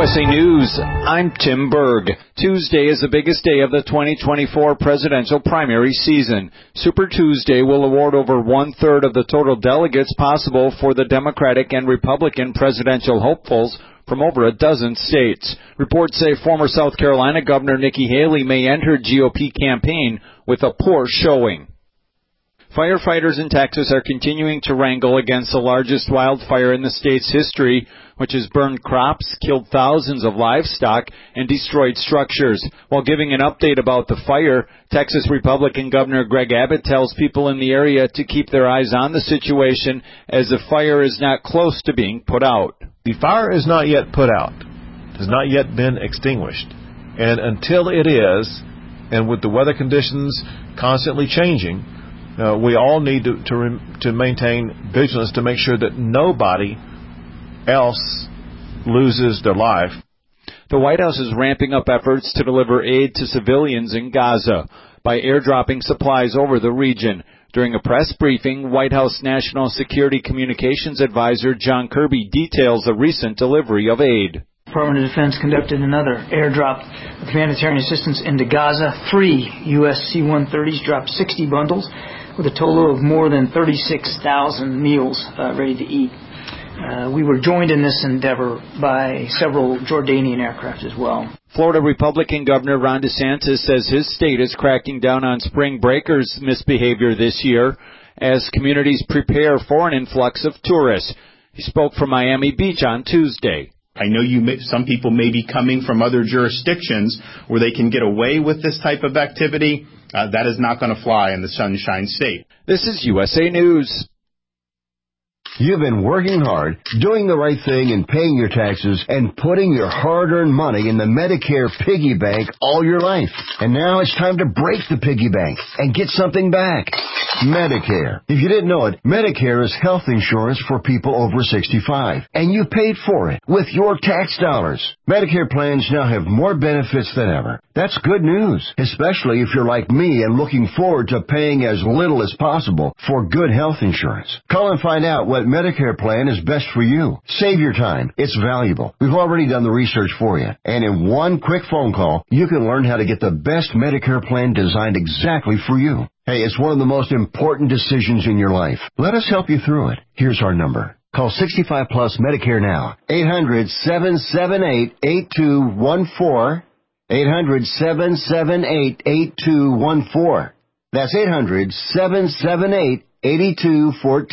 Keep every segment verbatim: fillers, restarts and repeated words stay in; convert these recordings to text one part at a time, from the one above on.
S A News, I'm Tim Berg. Tuesday is the biggest day of the twenty twenty-four presidential primary season. Super Tuesday will award over one-third of the total delegates possible for the Democratic and Republican presidential hopefuls from over a dozen states. Reports say former South Carolina Governor Nikki Haley may enter G O P campaign with a poor showing. Firefighters in Texas are continuing to wrangle against the largest wildfire in the state's history, which has burned crops, killed thousands of livestock, and destroyed structures. While giving an update about the fire, Texas Republican Governor Greg Abbott tells people in the area to keep their eyes on the situation as the fire is not close to being put out. The fire is not yet put out, has not yet been extinguished. And until it is, and with the weather conditions constantly changing, Uh, we all need to to, rem- to maintain vigilance to make sure that nobody else loses their life. The White House is ramping up efforts to deliver aid to civilians in Gaza by airdropping supplies over the region. During a press briefing, White House National Security Communications Advisor John Kirby details the recent delivery of aid. Department of Defense conducted another airdrop of humanitarian assistance into Gaza. Three U S C one thirties dropped sixty bundles, with a total of more than thirty-six thousand meals uh, ready to eat. Uh, we were joined in this endeavor by several Jordanian aircraft as well. Florida Republican Governor Ron DeSantis says his state is cracking down on spring breakers' misbehavior this year as communities prepare for an influx of tourists. He spoke from Miami Beach on Tuesday. I know you may, some people may be coming from other jurisdictions where they can get away with this type of activity. Uh, that is not going to fly in the Sunshine State. This is U S A News. You've been working hard, doing the right thing and paying your taxes and putting your hard-earned money in the Medicare piggy bank all your life. And now it's time to break the piggy bank and get something back. Medicare. If you didn't know it, Medicare is health insurance for people over sixty-five. And you paid for it with your tax dollars. Medicare plans now have more benefits than ever. That's good news, especially if you're like me and looking forward to paying as little as possible for good health insurance. Call and find out what Medicare plan is best for you. Save your time. It's valuable. We've already done the research for you. And in one quick phone call, you can learn how to get the best Medicare plan designed exactly for you. Hey, it's one of the most important decisions in your life. Let us help you through it. Here's our number. Call sixty-five plus Medicare now. eight hundred, seven seven eight, eight two one four. eight hundred, seven seven eight, eight two one four. That's eight hundred, seven seven eight, eight two one four.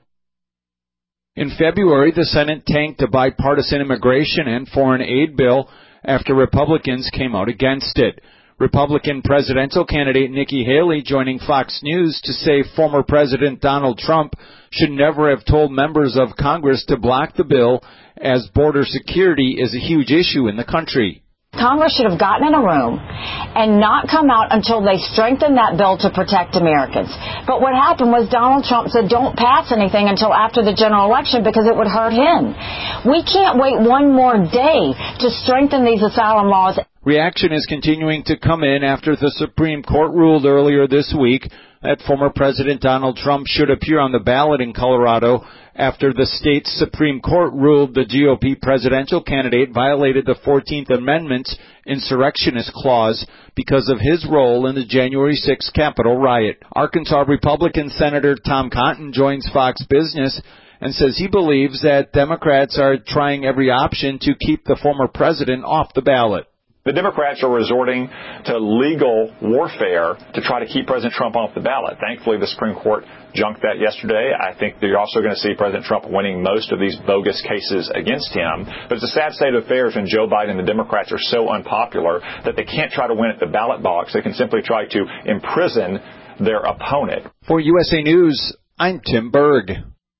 In February, the Senate tanked a bipartisan immigration and foreign aid bill after Republicans came out against it. Republican presidential candidate Nikki Haley joining Fox News to say former President Donald Trump should never have told members of Congress to block the bill, as border security is a huge issue in the country. Congress should have gotten in a room and not come out until they strengthened that bill to protect Americans. But what happened was Donald Trump said don't pass anything until after the general election because it would hurt him. We can't wait one more day to strengthen these asylum laws. Reaction is continuing to come in after the Supreme Court ruled earlier this week that former President Donald Trump should appear on the ballot in Colorado after the state's Supreme Court ruled the G O P presidential candidate violated the fourteenth Amendment's insurrectionist clause because of his role in the January sixth Capitol riot. Arkansas Republican Senator Tom Cotton joins Fox Business and says he believes that Democrats are trying every option to keep the former president off the ballot. The Democrats are resorting to legal warfare to try to keep President Trump off the ballot. Thankfully, the Supreme Court junked that yesterday. I think you're also going to see President Trump winning most of these bogus cases against him. But it's a sad state of affairs when Joe Biden and the Democrats are so unpopular that they can't try to win at the ballot box. They can simply try to imprison their opponent. For U S A News, I'm Tim Berg.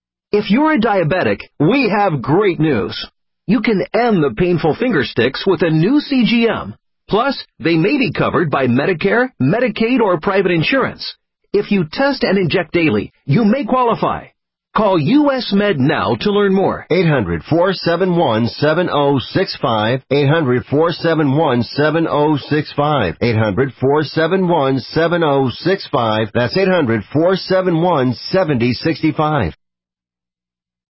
If you're a diabetic, we have great news. You can end the painful finger sticks with a new C G M. Plus, they may be covered by Medicare, Medicaid, or private insurance. If you test and inject daily, you may qualify. Call U S Med now to learn more. eight hundred, four seven one, seven oh six five. eight hundred, four seven one, seven oh six five. eight hundred, four seven one, seven oh six five. That's eight hundred, four seven one, seven oh six five.